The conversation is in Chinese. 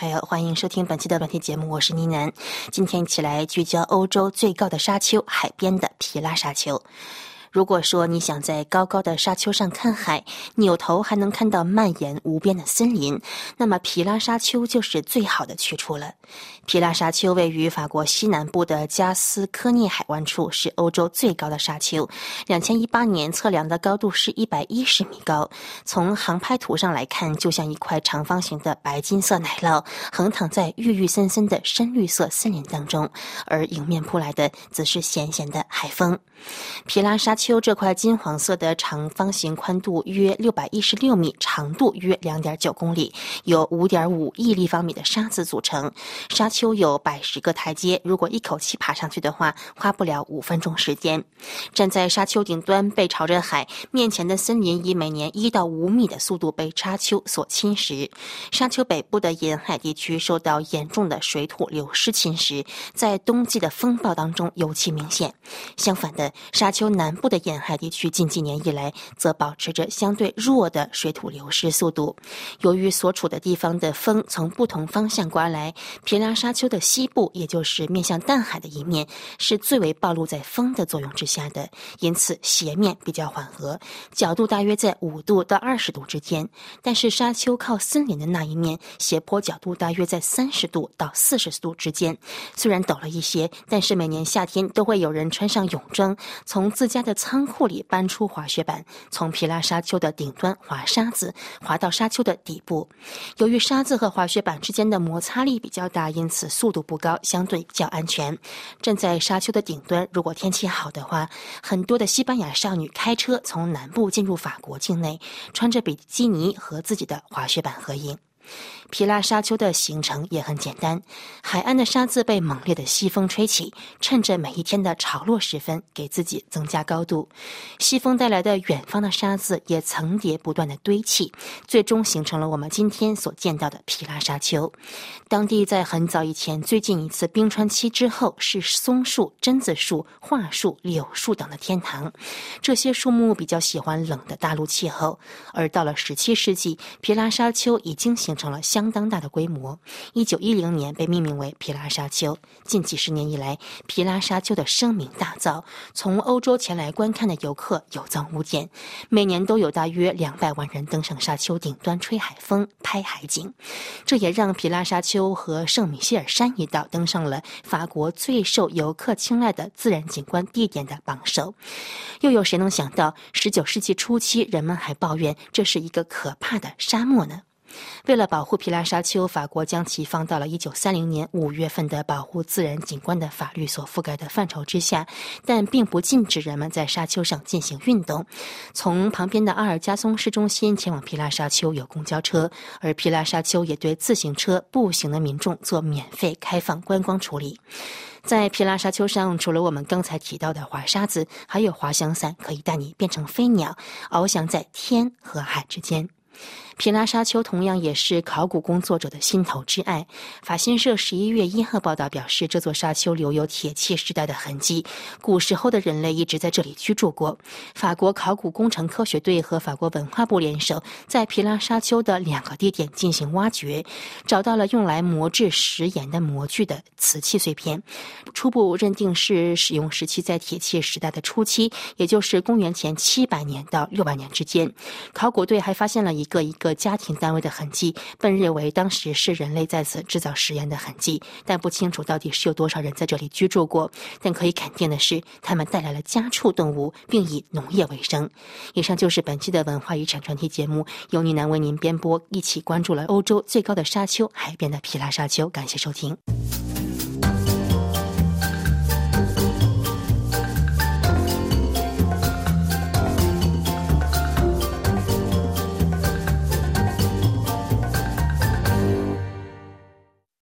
朋友，欢迎收听本期的专题节目，我是妮南。今天一起来聚焦欧洲最高的沙丘——海边的皮拉沙丘。如果说你想在高高的沙丘上看海，扭头还能看到蔓延无边的森林，那么皮拉沙丘就是最好的去处了。皮拉沙丘位于法国西南部的加斯科涅海湾处，是欧洲最高的沙丘。2018年测量的高度是110米高，从航拍图上来看，就像一块长方形的白金色奶酪，横躺在郁郁森森的深绿色森林当中，而迎面扑来的则是咸咸的海风。皮拉沙丘这块金黄色的长方形，宽度约616米，长度约2.9公里，由5.5亿立方米的沙子组成。沙丘有110个台阶，如果一口气爬上去的话，花不了5分钟时间。站在沙丘顶端，背朝着海，面前的森林以每年1到5米的速度被沙丘所侵蚀。沙丘北部的沿海地区受到严重的水土流失侵蚀，在冬季的风暴当中尤其明显。相反的，沙丘南部的沿海地区近几年以来则保持着相对弱的水土流失速度。由于所处的地方的风从不同方向刮来，皮拉沙丘的西部，也就是面向淡海的一面，是最为暴露在风的作用之下的，因此斜面比较缓和，角度大约在5度到20度之间。但是沙丘靠森林的那一面，斜坡角度大约在30度到40度之间。虽然陡了一些，但是每年夏天都会有人穿上泳装，从自家的仓库里搬出滑雪板，从皮拉沙丘的顶端滑沙子，滑到沙丘的底部。由于沙子和滑雪板之间的摩擦力比较大，因此速度不高，相对较安全。站在沙丘的顶端，如果天气好的话，很多的西班牙少女开车从南部进入法国境内，穿着比基尼和自己的滑雪板合影。皮拉沙丘的行程也很简单，海岸的沙子被猛烈的西风吹起，趁着每一天的潮落时分给自己增加高度。西风带来的远方的沙子也层叠不断的堆砌，最终形成了我们今天所见到的皮拉沙丘。当地在很早以前最近一次冰川期之后，是松树、榛子树、桦树、柳树等的天堂。这些树木比较喜欢冷的大陆气候，而到了17世纪，皮拉沙丘已经形成了相当大的规模。1910年被命名为皮拉沙丘。近几十年以来，皮拉沙丘的声名大噪，从欧洲前来观看的游客有增无减，每年都有大约200万人登上沙丘顶端吹海风、拍海景。这也让皮拉沙丘和圣米歇尔山一道登上了法国最受游客青睐的自然景观地点的榜首。又有谁能想到19世纪初期，人们还抱怨这是一个可怕的沙漠呢？为了保护皮拉沙丘，法国将其放到了1930年5月份的保护自然景观的法律所覆盖的范畴之下，但并不禁止人们在沙丘上进行运动。从旁边的阿尔加松市中心前往皮拉沙丘有公交车，而皮拉沙丘也对自行车、步行的民众做免费开放观光处理。在皮拉沙丘上，除了我们刚才提到的滑沙子，还有滑翔伞可以带你变成飞鸟，翱翔在天和海之间。皮拉沙丘同样也是考古工作者的心头之爱。法新社11月1号报道表示，这座沙丘留有铁器时代的痕迹，古时候的人类一直在这里居住过。法国考古工程科学队和法国文化部联手，在皮拉沙丘的2个地点进行挖掘，找到了用来磨制食盐的模具的瓷器碎片，初步认定是使用时期在铁器时代的初期，也就是公元前700年到600年之间。考古队还发现了一个家庭单位的痕迹，本认为当时是人类在此制造食盐的痕迹，但不清楚到底是有多少人在这里居住过。但可以肯定的是，他们带来了家畜动物，并以农业为生。以上就是本期的文化遗产专题节目，由妮南为您编播，一起关注了欧洲最高的沙丘——海边的皮拉沙丘。感谢收听。